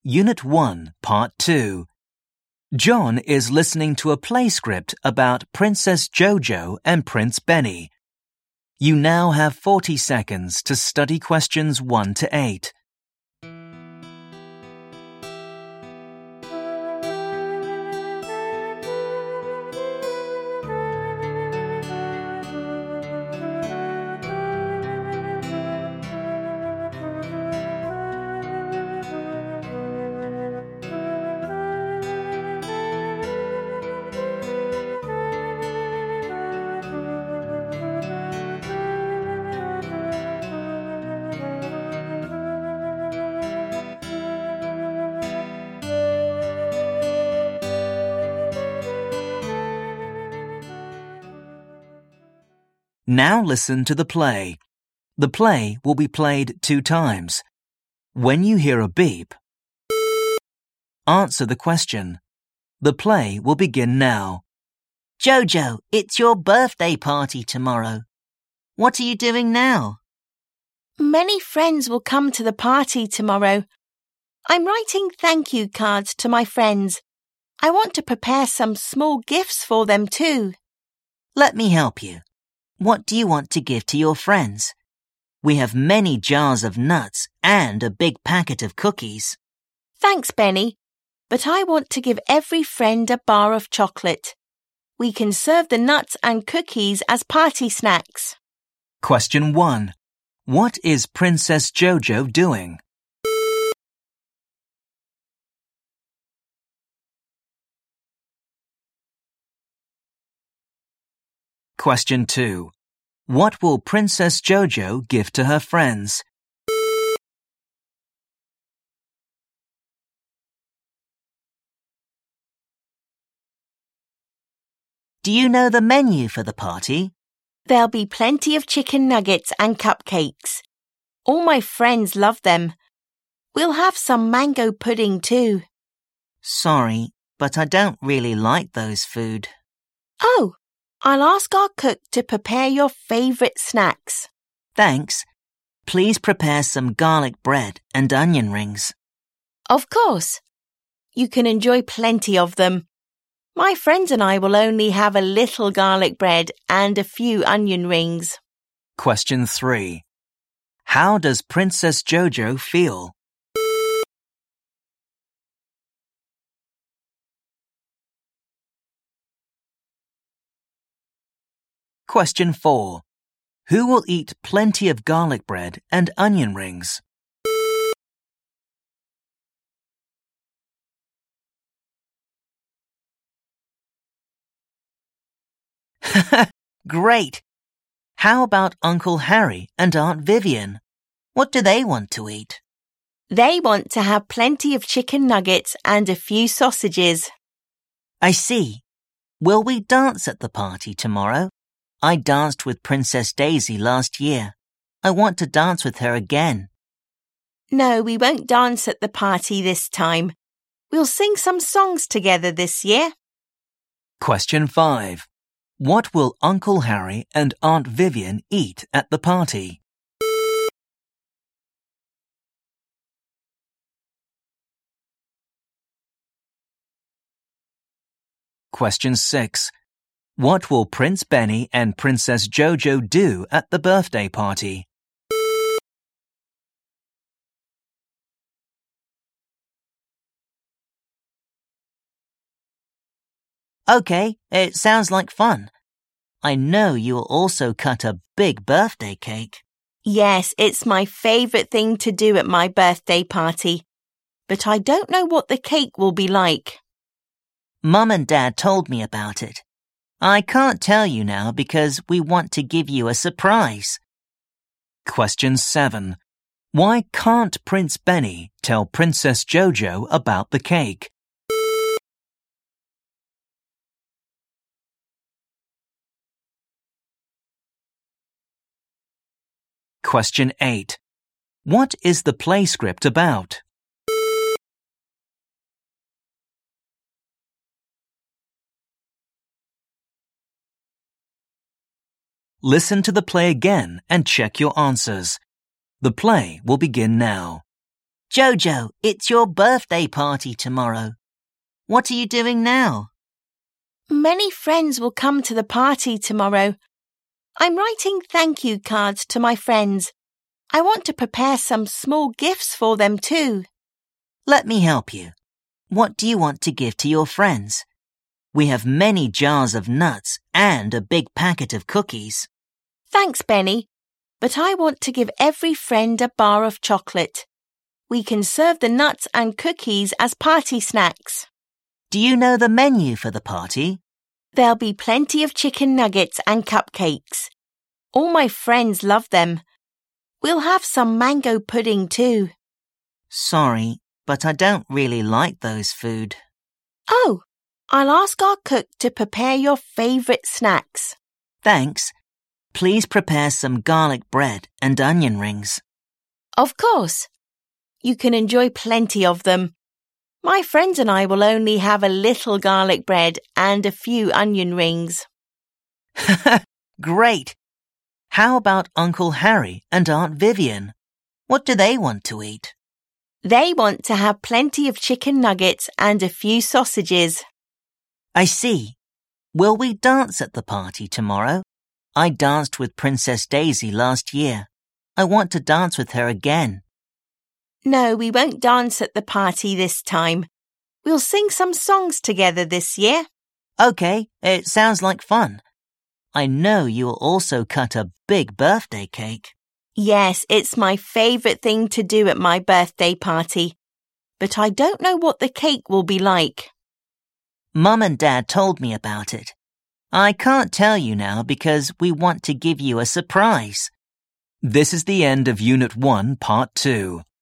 Unit 1, Part 2. John is listening to a play script about Princess Jojo and Prince Benny. You now have 40 seconds to study questions 1 to 8. Now listen to the play. The play will be played 2 times. When you hear a beep, answer the question. The play will begin now. Jojo, it's your birthday party tomorrow. What are you doing now? Many friends will come to the party tomorrow. I'm writing thank you cards to my friends. I want to prepare some small gifts for them too. Let me help you. What do you want to give to your friends? We have many jars of nuts and a big packet of cookies. Thanks, Benny, but I want to give every friend a bar of chocolate. We can serve the nuts and cookies as party snacks. Question 1. What is Princess Jojo doing? Question 2. What will Princess Jojo give to her friends? Do you know the menu for the party? There'll be plenty of chicken nuggets and cupcakes. All my friends love them. We'll have some mango pudding too. Sorry, but I don't really like those food. Oh, I'll ask our cook to prepare your favourite snacks. Thanks. Please prepare some garlic bread and onion rings. Of course. You can enjoy plenty of them. My friends and I will only have a little garlic bread and a few onion rings. Question 3. How does Princess Jojo feel? Question 4. Who will eat plenty of garlic bread and onion rings? Great! How about Uncle Harry and Aunt Vivian? What do they want to eat? They want to have plenty of chicken nuggets and a few sausages. I see. Will we dance at the party tomorrow? I danced with Princess Daisy last year. I want to dance with her again. No, we won't dance at the party this time. We'll sing some songs together this year. Question 5. What will Uncle Harry and Aunt Vivian eat at the party? Question 6. What will Prince Benny and Princess Jojo do at the birthday party? Okay, it sounds like fun. I know you'll also cut a big birthday cake. Yes, it's my favourite thing to do at my birthday party. But I don't know what the cake will be like. Mum and Dad told me about it. I can't tell you now because we want to give you a surprise. Question 7. Why can't Prince Benny tell Princess Jojo about the cake? Question 8. What is the play script about? Listen to the play again and check your answers. The play will begin now. Jojo, it's your birthday party tomorrow. What are you doing now? Many friends will come to the party tomorrow. I'm writing thank you cards to my friends. I want to prepare some small gifts for them too. Let me help you. What do you want to give to your friends? We have many jars of nuts and a big packet of cookies. Thanks, Benny, but I want to give every friend a bar of chocolate. We can serve the nuts and cookies as party snacks. Do you know the menu for the party? There'll be plenty of chicken nuggets and cupcakes. All my friends love them. We'll have some mango pudding too. Sorry, but I don't really like those food. Oh, I'll ask our cook to prepare your favourite snacks. Thanks. Please prepare some garlic bread and onion rings. Of course. You can enjoy plenty of them. My friends and I will only have a little garlic bread and a few onion rings. Great! How about Uncle Harry and Aunt Vivian? What do they want to eat? They want to have plenty of chicken nuggets and a few sausages. I see. Will we dance at the party tomorrow? I danced with Princess Daisy last year. I want to dance with her again. No, we won't dance at the party this time. We'll sing some songs together this year. Okay, it sounds like fun. I know you'll also cut a big birthday cake. Yes, it's my favourite thing to do at my birthday party. But I don't know what the cake will be like. Mum and Dad told me about it. I can't tell you now because we want to give you a surprise. This is the end of Unit 1, Part 2.